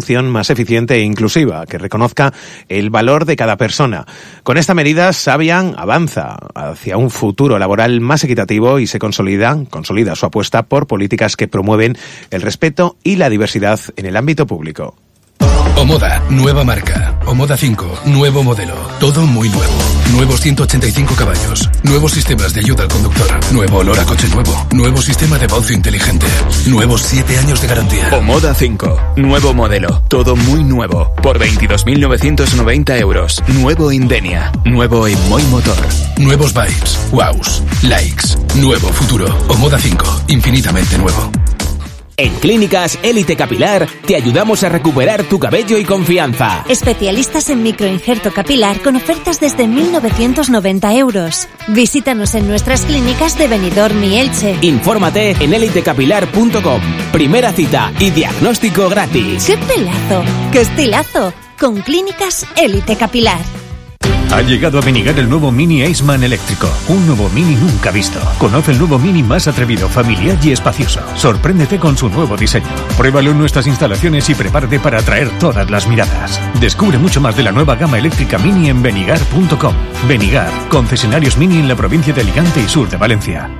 solución más eficiente e inclusiva, que reconozca el valor de cada persona. Con esta medida, Savian avanza hacia un futuro laboral más equitativo y se consolida su apuesta por políticas que promueven el respeto y la diversidad en el ámbito público. Omoda, nueva marca. Omoda 5, nuevo modelo. Todo muy nuevo. Nuevos 185 caballos. Nuevos sistemas de ayuda al conductor. Nuevo olor a coche nuevo. Nuevo sistema de bolso inteligente. Nuevos 7 años de garantía. Omoda 5, nuevo modelo. Todo muy nuevo. Por 22.990 euros. Nuevo Indenia. Nuevo Emoy Motor. Nuevos vibes. Wows. Likes. Nuevo futuro. Omoda 5, infinitamente nuevo. En Clínicas Élite Capilar te ayudamos a recuperar tu cabello y confianza. Especialistas en microinjerto capilar con ofertas desde 1.990 euros. Visítanos en nuestras clínicas de Benidorm y Elche. Infórmate en elitecapilar.com. Primera cita y diagnóstico gratis. ¡Qué pelazo! ¡Qué estilazo! Con Clínicas Élite Capilar. Ha llegado a Benigar el nuevo Mini Aceman eléctrico. Un nuevo Mini nunca visto. Conoce el nuevo Mini más atrevido, familiar y espacioso. Sorpréndete con su nuevo diseño. Pruébalo en nuestras instalaciones y prepárate para atraer todas las miradas. Descubre mucho más de la nueva gama eléctrica Mini en benigar.com. Benigar, concesionarios Mini en la provincia de Alicante y sur de Valencia.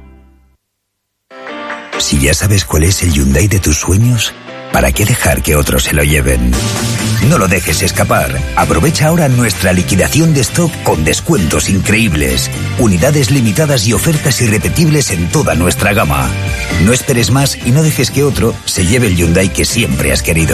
Si ya sabes cuál es el Hyundai de tus sueños, ¿para qué dejar que otros se lo lleven? No lo dejes escapar. Aprovecha ahora nuestra liquidación de stock con descuentos increíbles, unidades limitadas y ofertas irrepetibles en toda nuestra gama. No esperes más y no dejes que otro se lleve el Hyundai que siempre has querido.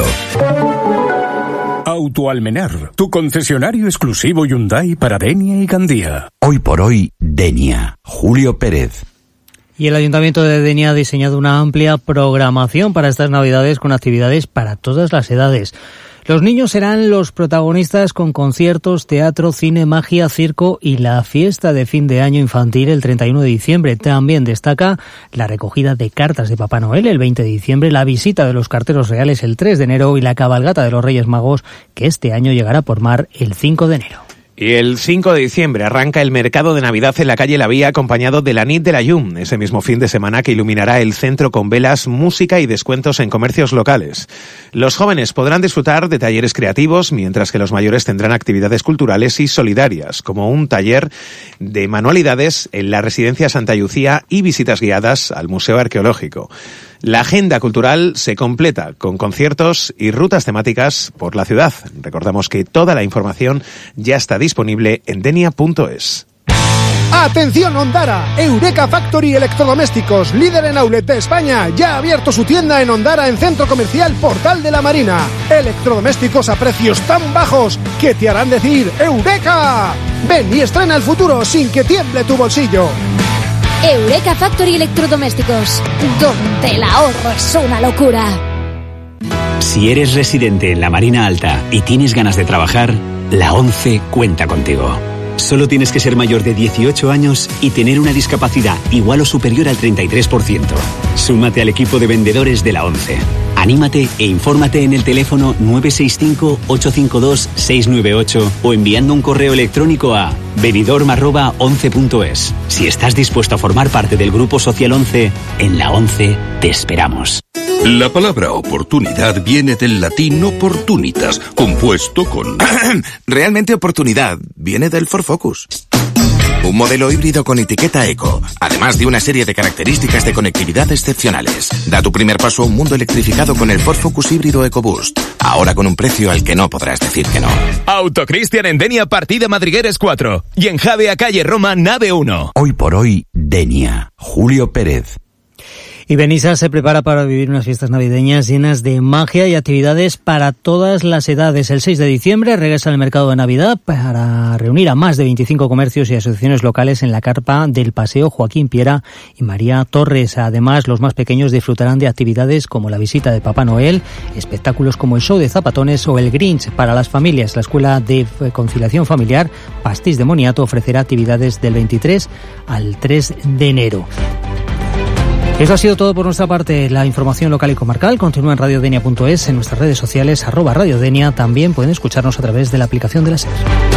Autoalmenar, tu concesionario exclusivo Hyundai para Denia y Gandía. Hoy por hoy, Denia. Julio Pérez. Y el Ayuntamiento de Denia ha diseñado una amplia programación para estas Navidades con actividades para todas las edades. Los niños serán los protagonistas con conciertos, teatro, cine, magia, circo y la fiesta de fin de año infantil el 31 de diciembre. También destaca la recogida de cartas de Papá Noel el 20 de diciembre, la visita de los carteros reales el 3 de enero y la cabalgata de los Reyes Magos, que este año llegará por mar el 5 de enero. Y el 5 de diciembre arranca el mercado de Navidad en la calle La Vía, acompañado de la Nit de la Llum, ese mismo fin de semana que iluminará el centro con velas, música y descuentos en comercios locales. Los jóvenes podrán disfrutar de talleres creativos, mientras que los mayores tendrán actividades culturales y solidarias, como un taller de manualidades en la Residencia Santa Lucía y visitas guiadas al Museo Arqueológico. La agenda cultural se completa con conciertos y rutas temáticas por la ciudad. Recordamos que toda la información ya está disponible en denia.es. ¡Atención Ondara! Eureka Factory Electrodomésticos, líder en outlet de España, ya ha abierto su tienda en Ondara en Centro Comercial Portal de la Marina. Electrodomésticos a precios tan bajos que te harán decir ¡Eureka! Ven y estrena el futuro sin que tiemble tu bolsillo. Eureka Factory Electrodomésticos, donde el ahorro es una locura. Si eres residente en la Marina Alta y tienes ganas de trabajar, la ONCE cuenta contigo. Solo tienes que ser mayor de 18 años y tener una discapacidad igual o superior al 33%. Súmate al equipo de vendedores de la ONCE. Anímate e infórmate en el teléfono 965-852-698 o enviando un correo electrónico a benidorm@once.es. Si estás dispuesto a formar parte del Grupo Social 11, en la ONCE te esperamos. La palabra oportunidad viene del latín opportunitas, compuesto con... Realmente oportunidad viene del Ford Focus. Un modelo híbrido con etiqueta eco, además de una serie de características de conectividad excepcionales. Da tu primer paso a un mundo electrificado con el Ford Focus híbrido EcoBoost. Ahora con un precio al que no podrás decir que no. Autocristian en Denia, partida Madrigueres 4. Y en Javea, calle Roma, nave 1. Hoy por hoy, Denia. Julio Pérez. Y Benissa se prepara para vivir unas fiestas navideñas llenas de magia y actividades para todas las edades. El 6 de diciembre regresa al mercado de Navidad para reunir a más de 25 comercios y asociaciones locales en la carpa del Paseo Joaquín Piera y María Torres. Además, los más pequeños disfrutarán de actividades como la visita de Papá Noel, espectáculos como el show de zapatones o el Grinch. Para las familias, la Escuela de Conciliación Familiar Pastís de Moniato ofrecerá actividades del 23 al 3 de enero. Eso ha sido todo por nuestra parte. La información local y comarcal continúa en radiodenia.es, en nuestras redes sociales @radiodenia. También pueden escucharnos a través de la aplicación de la SER.